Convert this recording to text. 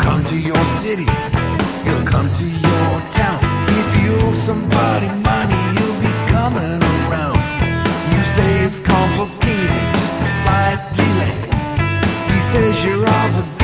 come to your city, he'll come to your town. If you owe somebody money, he'll be coming around. You say it's complicated, just a slight delay. He says you're obligated.